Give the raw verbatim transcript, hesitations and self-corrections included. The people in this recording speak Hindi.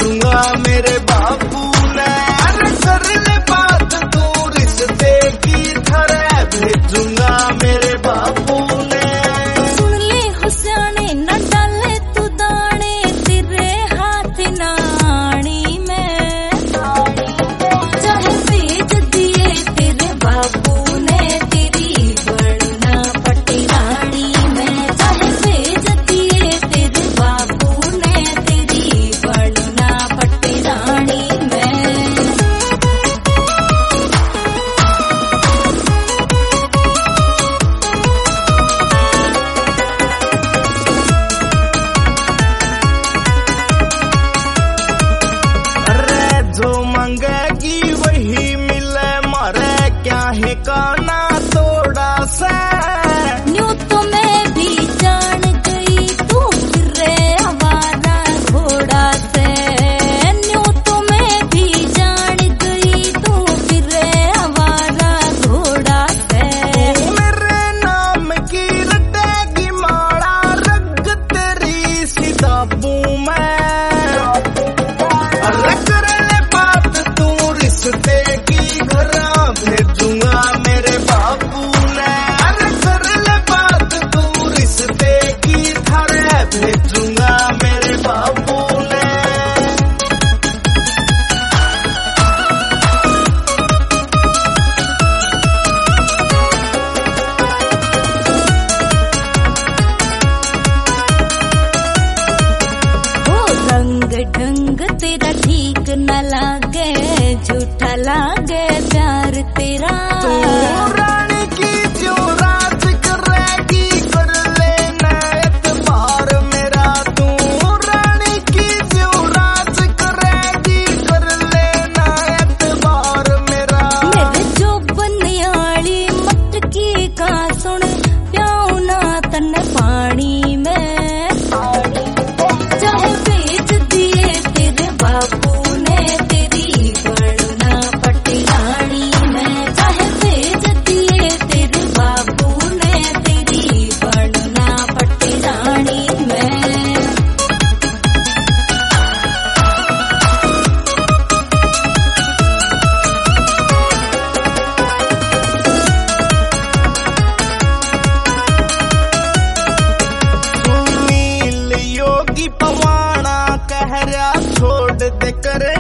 भेजूंगा मेरे बापू ने। अरे कर ले बात तू रिश्ते की तरह भेजूंगा मेरे बापू ने। सुन ले हुसैने न डाले तू दाने तेरे हाथ नानी में। चाहे भेज दिए तेरे बापू ने तेरी बड़ना पटरानी में। चाहे भेज दिए तेरे बापू ने तेरी बड़ना पटरानी में। जो मंगेगी वही मिले मारे क्या है काना थोड़ा सा। न्यू तो मैं भी जान गई तू फिरे हमारा घोड़ा से। न्यू तो मैं भी जान गई तू फिरे हमारा घोड़ा से। मेरे नाम की रटेगी माड़ा रग तेरी सीताबू में। रिश्ते की घरा भेजूंगा मेरे बापू ने। अरे कर ले बात तू रिश्ते की तरह भेजूंगा मेरे बापू ने। ओ रंग ढंग तेरा ठीक न लागे झूठा लागे प्यार तेरा। तू रानी की जो राज करेगी कर लेना एतबार मेरा। तू रानी की जो राज करेगी कर लेना एतबार मेरा। मेरे जो बनयाली मटकी का सुन प्याऊ ना तन पानी में। चाहे भेज दिए तेरे बापू ने तेरी बड़ना पटरानी में। चाहे भेज दिए तेरे बापू ने तेरी बड़ना पटरानी में। सुनील योगी पवाना कह रहा छोड़ दे करे